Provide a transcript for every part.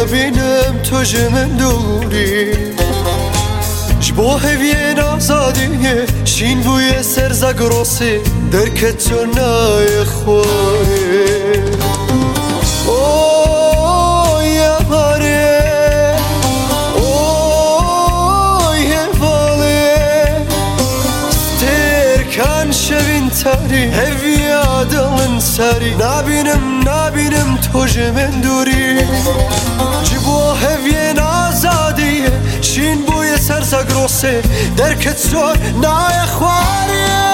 نبینم تو جمن دوری جبو هوین آزادیه شین بوی سرزگروسی درکت تو نای خواره اوی یاره اوی هواله سترکن شوین تاری هوی آدلن سری نبینم تو جمن دوری جبو هوین آزادیه شین بوی سرزگروسی درکت تو نای خواره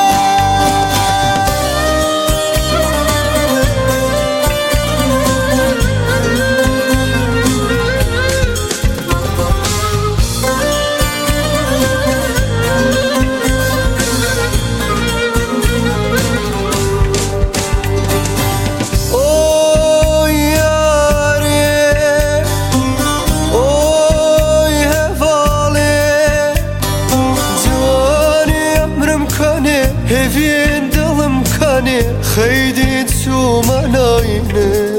هفین دلم کنه خیلی تو مناینه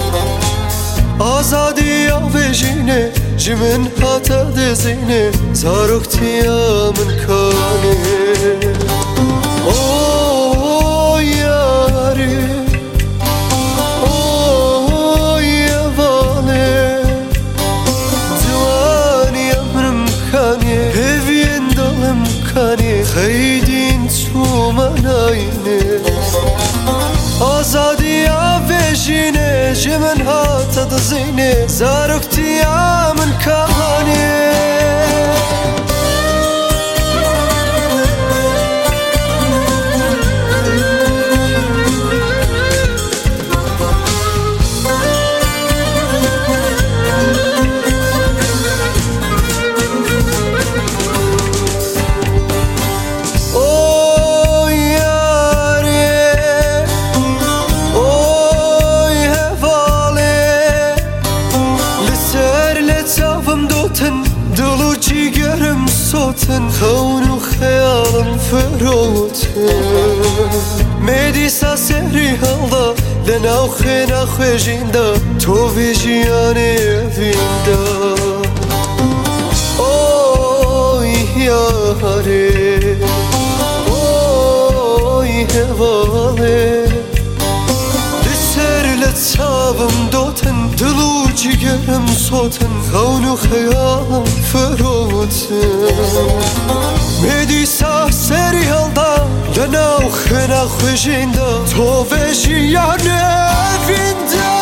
آزادی آویجینه جمن حتا دزینه زارکتی آمن کنه اوه یاری اوه یواله دوانی امرم کنه هفین دلم کنه خیلی تو مناینه آزادی آویجینه جمن حتا دزینه زارکتی آمن کنه دلو جیگرم صوتن خون و خیالم فروتن میدیسا سری حالا لناو خینا خویجیندا تو ویجیانه ویندا اوی یاره اوی هواله لسر لتسابم دوتن دلو جیگرم صوتن خون و خیالم فروتن میدیسا سری حالا لناو خینا خویجیندا تو ویجیانه ویندا